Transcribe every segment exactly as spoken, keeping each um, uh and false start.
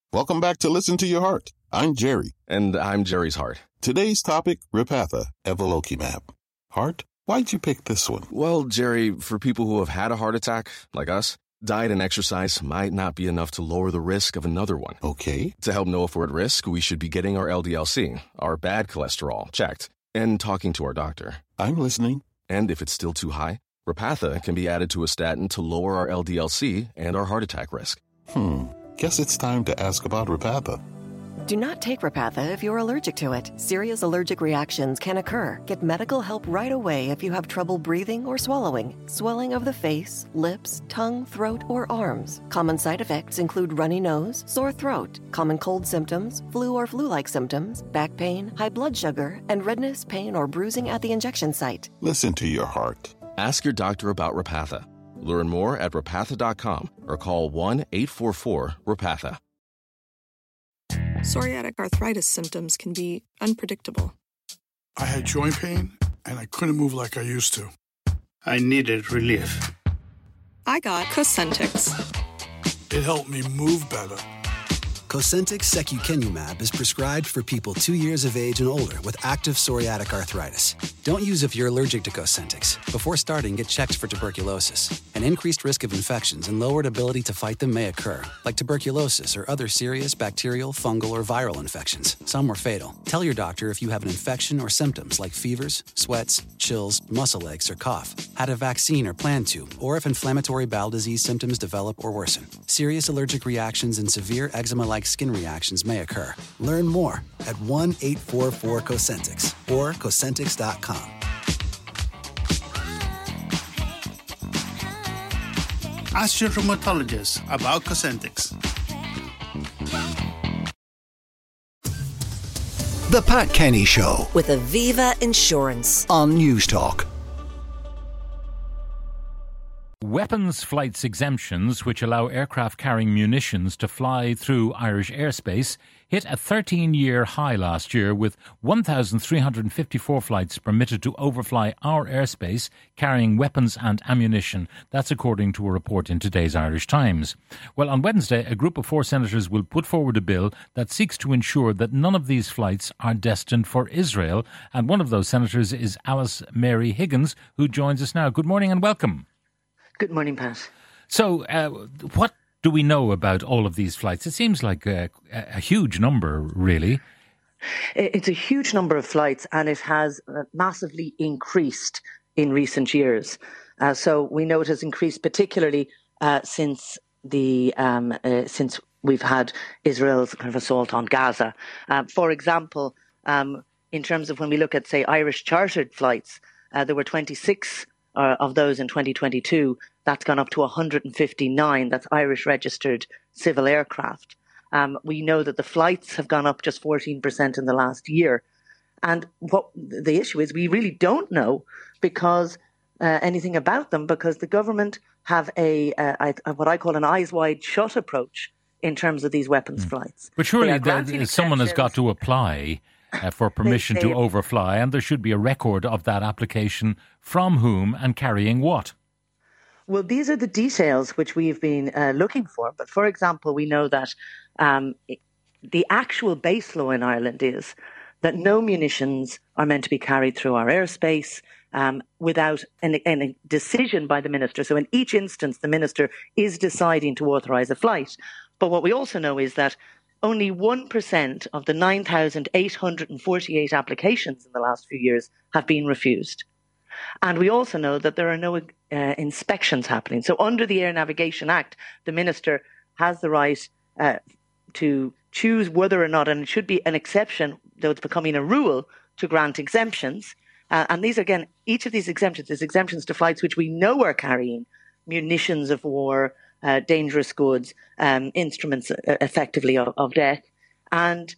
Welcome back to Listen to Your Heart. I'm Jerry. And I'm Jerry's heart. Today's topic, Repatha, Evolocumab. Heart, why'd you pick this one? Well, Jerry, for people who have had a heart attack, like us, diet and exercise might not be enough to lower the risk of another one. Okay. To help know if we're at risk, we should be getting our L D L C, our bad cholesterol, checked, and talking to our doctor. I'm listening. And if it's still too high, Repatha can be added to a statin to lower our L D L C and our heart attack risk. Hmm. Guess it's time to ask about Repatha. Do not take Repatha if you're allergic to it. Serious allergic reactions can occur. Get medical help right away if you have trouble breathing or swallowing, swelling of the face, lips, tongue, throat, or arms. Common side effects include runny nose, sore throat, common cold symptoms, flu or flu-like symptoms, back pain, high blood sugar, and redness, pain, or bruising at the injection site. Listen to your heart. Ask your doctor about Repatha. Learn more at repatha dot com or call one eight four four repatha. Psoriatic arthritis symptoms can be unpredictable. I had joint pain, and I couldn't move like I used to. I needed relief. I got Cosentyx. It helped me move better. Cosentyx secukinumab is prescribed for people two years of age and older with active psoriatic arthritis. Don't use if you're allergic to Cosentyx. Before starting, get checked for tuberculosis. An increased risk of infections and lowered ability to fight them may occur, like tuberculosis or other serious bacterial, fungal, or viral infections. Some were fatal. Tell your doctor if you have an infection or symptoms like fevers, sweats, chills, muscle aches, or cough, had a vaccine or plan to, or if inflammatory bowel disease symptoms develop or worsen. Serious allergic reactions and severe eczema-like skin reactions may occur. Learn more at one eight four four Cosentyx or Cosentyx dot com. Ask your rheumatologist about Cosentyx. The Pat Kenny Show with Aviva Insurance on News Talk. Weapons flights exemptions, which allow aircraft carrying munitions to fly through Irish airspace, hit a thirteen-year high last year, with one thousand three hundred fifty-four flights permitted to overfly our airspace carrying weapons and ammunition. That's according to a report in today's Irish Times. Well, on Wednesday, a group of four senators will put forward a bill that seeks to ensure that none of these flights are destined for Israel. And one of those senators is Alice Mary Higgins, who joins us now. Good morning and welcome. Good morning, Pat. So, uh, what do we know about all of these flights? It seems like a, a huge number, really. It's a huge number of flights, and it has massively increased in recent years. Uh, so we know it has increased particularly uh, since the um, uh, since we've had Israel's kind of assault on Gaza. Uh, for example, um, in terms of when we look at, say, Irish chartered flights, uh, there were twenty-six Uh, of those in twenty twenty-two. That's gone up to one hundred fifty-nine. That's Irish registered civil aircraft. Um, we know that the flights have gone up just fourteen percent in the last year. And what the issue is, we really don't know because uh, anything about them, because the government have a, a, a what I call an eyes wide shut approach in terms of these weapons mm. flights. But surely the, someone has got to apply Uh, for permission they, they, to overfly, and there should be a record of that application, from whom and carrying what. Well, these are the details which we've been uh, looking for. But for example, we know that um, the actual base law in Ireland is that no munitions are meant to be carried through our airspace um, without any, any decision by the minister. So in each instance, the minister is deciding to authorise a flight. But what we also know is that only one percent of the nine thousand eight hundred forty-eight applications in the last few years have been refused. And we also know that there are no uh, inspections happening. So under the Air Navigation Act, the minister has the right uh, to choose whether or not, and it should be an exception, though it's becoming a rule, to grant exemptions. Uh, and these, again, each of these exemptions is exemptions to flights which we know are carrying munitions of war, Uh, dangerous goods, um, instruments uh, effectively of, of death. And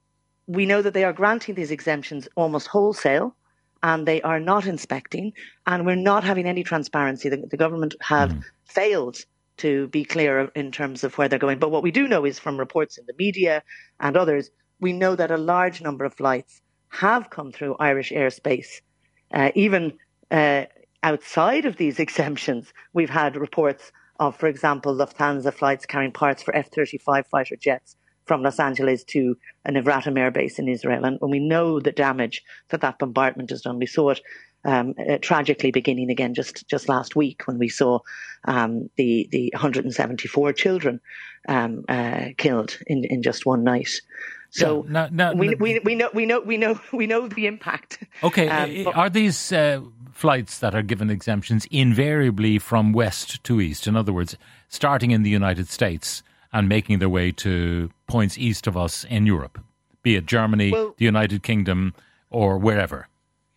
we know that they are granting these exemptions almost wholesale, and they are not inspecting, and we're not having any transparency. The, the government have mm. failed to be clear in terms of where they're going. But what we do know is from reports in the media and others, we know that a large number of flights have come through Irish airspace. Uh, even uh, outside of these exemptions, we've had reports of, for example, Lufthansa flights carrying parts for F thirty-five fighter jets from Los Angeles to a Nevratim air base in Israel. And when we know the damage that that bombardment has done, we saw it um, uh, tragically beginning again just, just last week when we saw um, the, the one hundred seventy-four children um, uh, killed in, in just one night. So yeah, no, no, we, no. we we know we know we know we know the impact. Okay, um, but, are these uh, flights that are given exemptions invariably from west to east? In other words, starting in the United States and making their way to points east of us in Europe, be it Germany, well, the United Kingdom, or wherever?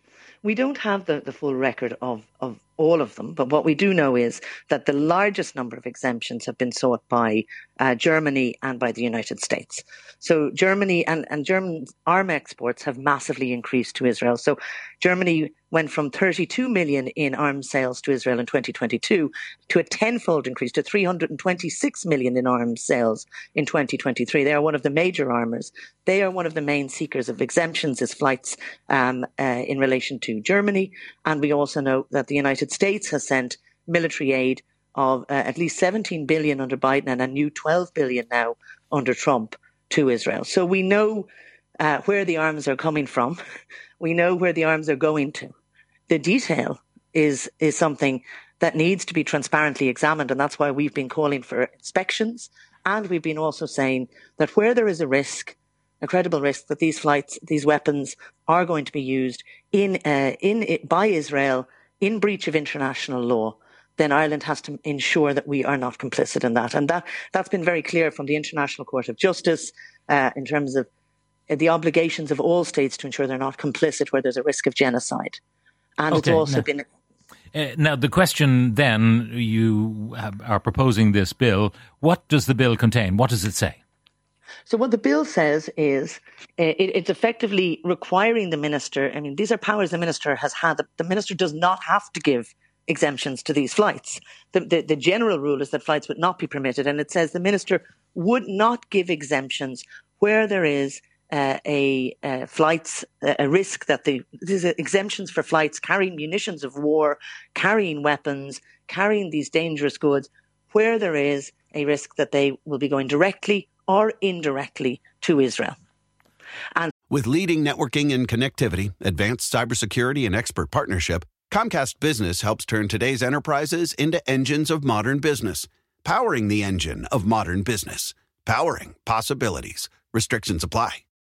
We don't have the, the full record of, of all of them, but what we do know is that the largest number of exemptions have been sought by uh, Germany and by the United States. So Germany and, and German arm exports have massively increased to Israel. So Germany went from thirty-two million in arms sales to Israel in twenty twenty-two to a tenfold increase to three hundred twenty-six million in arms sales in twenty twenty-three. They are one of the major armors. They are one of the main seekers of exemptions as flights um, uh, in relation to Germany. And we also know that the United States has sent military aid of uh, at least seventeen billion under Biden and a new twelve billion now under Trump to Israel. So we know uh, where the arms are coming from. We know where the arms are going to. The detail is is something that needs to be transparently examined, and that's why we've been calling for inspections. And we've been also saying that where there is a risk, a credible risk that these flights, these weapons are going to be used in uh, in by Israel in breach of international law, then Ireland has to ensure that we are not complicit in that. And that, that's been very clear from the International Court of Justice uh, in terms of the obligations of all states to ensure they're not complicit where there's a risk of genocide. And okay, it's also now, been... Uh, now, the question then, you have, are proposing this bill. What does the bill contain? What does it say? So what the bill says is uh, it, it's effectively requiring the minister, I mean, these are powers the minister has had. The, the minister does not have to give exemptions to these flights. The, the, the general rule is that flights would not be permitted. And it says the minister would not give exemptions where there is uh, a uh, flights, a risk that the, these are exemptions for flights carrying munitions of war, carrying weapons, carrying these dangerous goods, where there is a risk that they will be going directly or indirectly to Israel. And with leading networking and connectivity, advanced cybersecurity, and expert partnership, Comcast Business helps turn today's enterprises into engines of modern business. Powering the engine of modern business. Powering possibilities. Restrictions apply.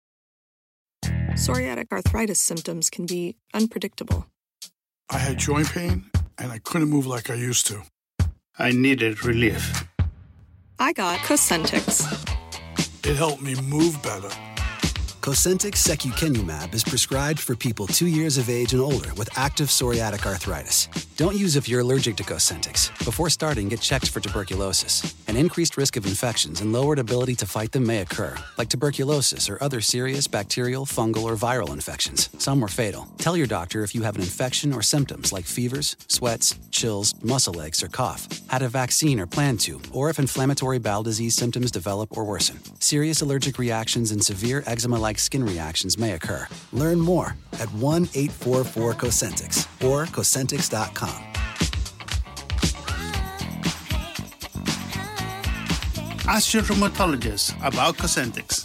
Psoriatic arthritis symptoms can be unpredictable. I had joint pain, and I couldn't move like I used to. I needed relief. I got Cosentyx. It helped me move better. Cosentyx secukinumab is prescribed for people two years of age and older with active psoriatic arthritis. Don't use if you're allergic to Cosentyx. Before starting, get checked for tuberculosis. An increased risk of infections and lowered ability to fight them may occur, like tuberculosis or other serious bacterial, fungal, or viral infections. Some are fatal. Tell your doctor if you have an infection or symptoms like fevers, sweats, chills, muscle aches, or cough, had a vaccine or plan to, or if inflammatory bowel disease symptoms develop or worsen. Serious allergic reactions and severe eczema-like skin reactions may occur. Learn more at one eight four four Cosentyx or Cosentyx dot com. Ask your rheumatologist about Cosentyx.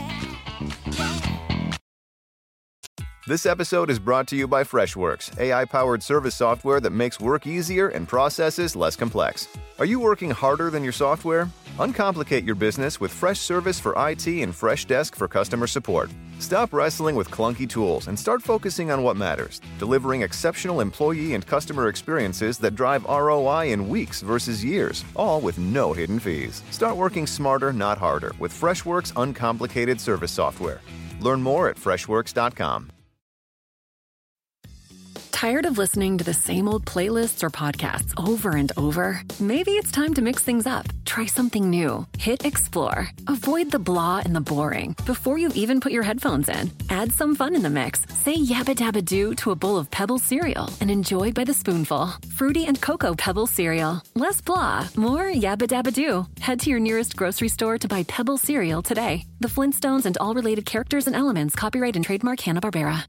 This episode is brought to you by Freshworks, A I-powered service software that makes work easier and processes less complex. Are you working harder than your software? Uncomplicate your business with Freshservice for I T and Freshdesk for customer support. Stop wrestling with clunky tools and start focusing on what matters, delivering exceptional employee and customer experiences that drive R O I in weeks versus years, all with no hidden fees. Start working smarter, not harder, with Freshworks uncomplicated service software. Learn more at freshworks dot com. Tired of listening to the same old playlists or podcasts over and over? Maybe it's time to mix things up. Try something new. Hit Explore. Avoid the blah and the boring before you even put your headphones in. Add some fun in the mix. Say yabba dabba doo to a bowl of Pebble cereal and enjoy by the spoonful. Fruity and Cocoa Pebble cereal. Less blah, more yabba dabba doo. Head to your nearest grocery store to buy Pebble cereal today. The Flintstones and all related characters and elements copyright and trademark Hanna-Barbera.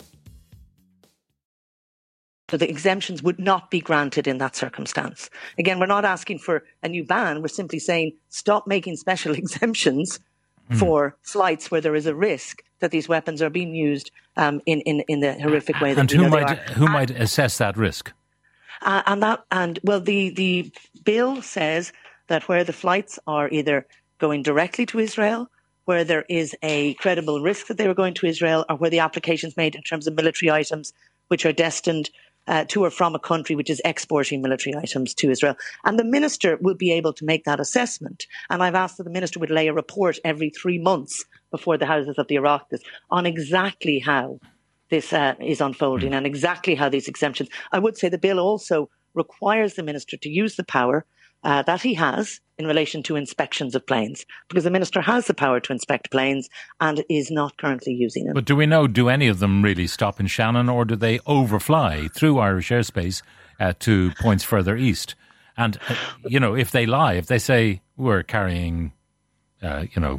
So the exemptions would not be granted in that circumstance. Again, we're not asking for a new ban. We're simply saying stop making special exemptions mm. for flights where there is a risk that these weapons are being used um, in, in, in the horrific way that and we who know might they are. who and, might assess that risk? Uh, and that and well, the the bill says that where the flights are either going directly to Israel, where there is a credible risk that they were going to Israel, or where the application's made in terms of military items which are destined uh, to or from a country which is exporting military items to Israel. And the minister will be able to make that assessment. And I've asked that the minister would lay a report every three months before the Houses of the Oireachtas on exactly how this uh, is unfolding and exactly how these exemptions. I would say the bill also requires the minister to use the power uh, that he has in relation to inspections of planes, because the minister has the power to inspect planes and is not currently using it. But do we know, do any of them really stop in Shannon, or do they overfly through Irish airspace uh, to points further east? And, uh, you know, if they lie, if they say we're carrying, uh, you know,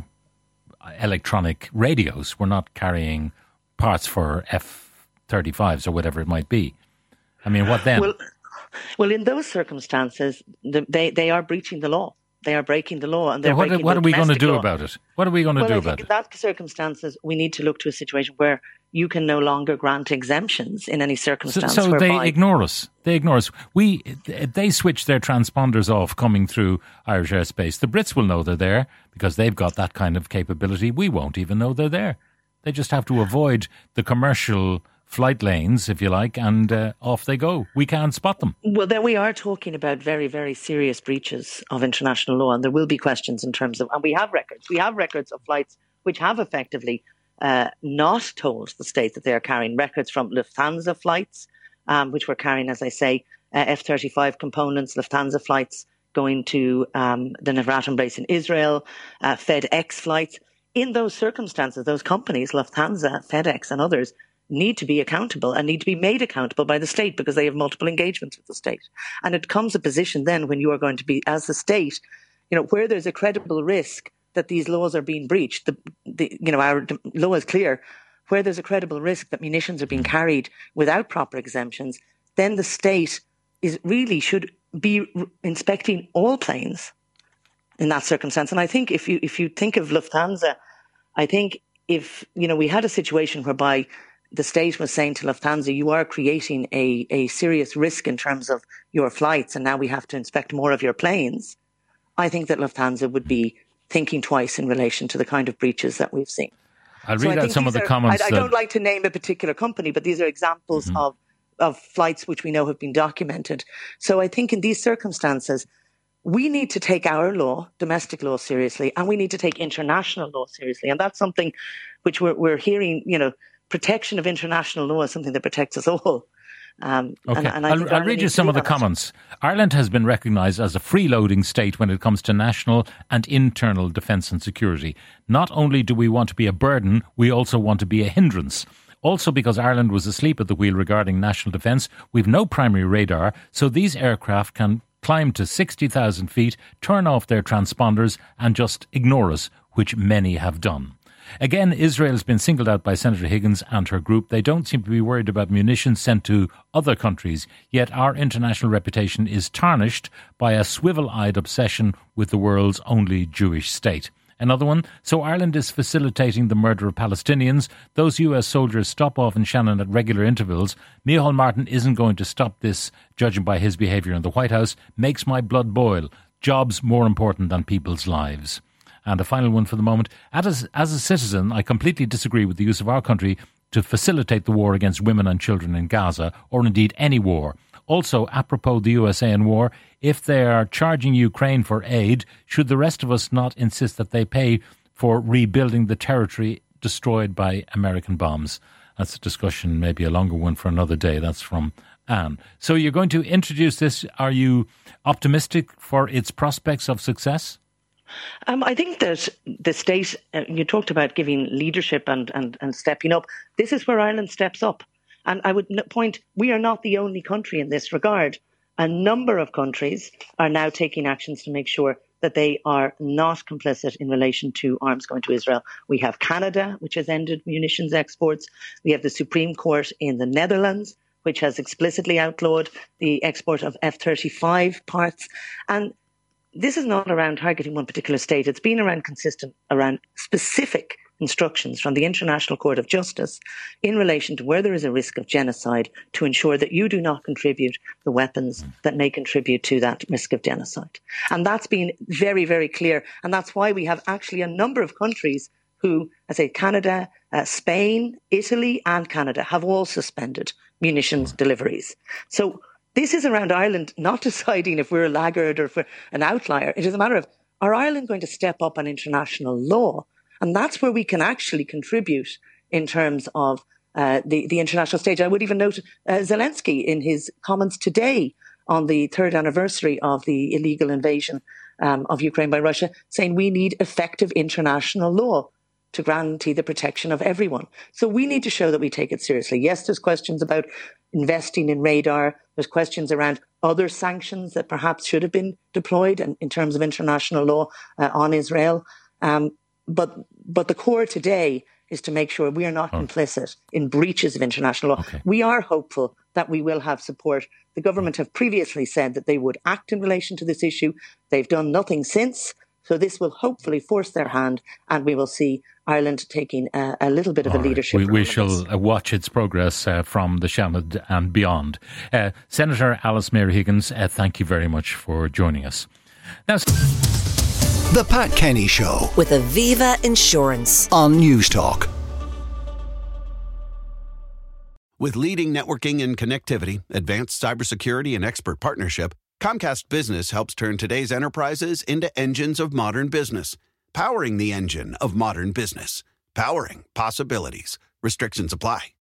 electronic radios, we're not carrying parts for F thirty-fives or whatever it might be. I mean, what then? Well, well in those circumstances, the, they, they are breaching the law. They are breaking the law, and they're what, breaking what the are we going to do law. about it? What are we going to well, do I about think it? In that circumstances, we need to look to a situation where you can no longer grant exemptions in any circumstance. So, so whereby they ignore us. They ignore us. We they switch their transponders off coming through Irish airspace. The Brits will know they're there because they've got that kind of capability. We won't even know they're there. They just have to avoid the commercial flight lanes, if you like, and uh, off they go. We can't spot them. Well, then we are talking about very, very serious breaches of international law, and there will be questions in terms of, and we have records. We have records of flights which have effectively uh, not told the state that they are carrying, records from Lufthansa flights, um, which were carrying, as I say, uh, F thirty-five components, Lufthansa flights going to um, the Navratlan base in Israel, uh, FedEx flights. In those circumstances, those companies, Lufthansa, FedEx and others, need to be accountable and need to be made accountable by the state because they have multiple engagements with the state. And it comes a position then when you are going to be, as the state, you know, where there's a credible risk that these laws are being breached, the, the you know, our law is clear, where there's a credible risk that munitions are being carried without proper exemptions, then the state is really should be inspecting all planes in that circumstance. And I think if you, if you think of Lufthansa, I think if, you know, we had a situation whereby the state was saying to Lufthansa, you are creating a, a serious risk in terms of your flights, and now we have to inspect more of your planes, I think that Lufthansa would be thinking twice in relation to the kind of breaches that we've seen. I'll read so out some of the are, comments. I, I don't like to name a particular company, but these are examples mm-hmm. of, of flights which we know have been documented. So I think in these circumstances, we need to take our law, domestic law, seriously, and we need to take international law seriously. And that's something which we're, we're hearing, you know, protection of international law is something that protects us all. Um, okay, and, and I'll, I'll read you some of the comments. Ireland has been recognised as a freeloading state when it comes to national and internal defence and security. Not only do we want to be a burden, we also want to be a hindrance. Also, because Ireland was asleep at the wheel regarding national defence, we've no primary radar, so these aircraft can climb to sixty thousand feet, turn off their transponders and just ignore us, which many have done. Again, Israel's been singled out by Senator Higgins and her group. They don't seem to be worried about munitions sent to other countries, yet our international reputation is tarnished by a swivel-eyed obsession with the world's only Jewish state. Another one, so Ireland is facilitating the murder of Palestinians. Those U S soldiers stop off in Shannon at regular intervals. Micheál Martin isn't going to stop this, judging by his behaviour in the White House. Makes my blood boil. Jobs more important than people's lives. And a final one for the moment. As, as a citizen, I completely disagree with the use of our country to facilitate the war against women and children in Gaza, or indeed any war. Also, apropos the U S A and war, if they are charging Ukraine for aid, should the rest of us not insist that they pay for rebuilding the territory destroyed by American bombs? That's a discussion, maybe a longer one for another day. That's from Anne. So you're going to introduce this. Are you optimistic for its prospects of success? Um, I think that the state, uh, you talked about giving leadership and, and, and stepping up. This is where Ireland steps up. And I would point, we are not the only country in this regard. A number of countries are now taking actions to make sure that they are not complicit in relation to arms going to Israel. We have Canada, which has ended munitions exports. We have the Supreme Court in the Netherlands, which has explicitly outlawed the export of F thirty-five parts. And this is not around targeting one particular state. It's been around consistent around specific instructions from the International Court of Justice in relation to where there is a risk of genocide to ensure that you do not contribute the weapons that may contribute to that risk of genocide. And that's been very, very clear. And that's why we have actually a number of countries who, I say Canada, uh, Spain, Italy and Canada have all suspended munitions deliveries. So this is around Ireland not deciding if we're a laggard or if we're an outlier. It is a matter of, are Ireland going to step up on international law? And that's where we can actually contribute in terms of uh, the, the international stage. I would even note uh, Zelensky in his comments today on the third anniversary of the illegal invasion um, of Ukraine by Russia, saying we need effective international law to guarantee the protection of everyone. So we need to show that we take it seriously. Yes, there's questions about investing in radar. There's questions around other sanctions that perhaps should have been deployed in, in terms of international law uh, on Israel. Um, But but the core today is to make sure we are not oh. complicit in breaches of international law. Okay. We are hopeful that we will have support. The government have previously said that they would act in relation to this issue. They've done nothing since. So this will hopefully force their hand, and we will see Ireland taking a, a little bit of All a leadership right. We, we shall this. uh, watch its progress uh, from the Seanad and beyond. Uh, Senator Alice Mary Higgins, uh, thank you very much for joining us. Now, The Pat Kenny Show with Aviva Insurance on News Talk. With leading networking and connectivity, advanced cybersecurity, and expert partnership, Comcast Business helps turn today's enterprises into engines of modern business. Powering the engine of modern business. Powering possibilities. Restrictions apply.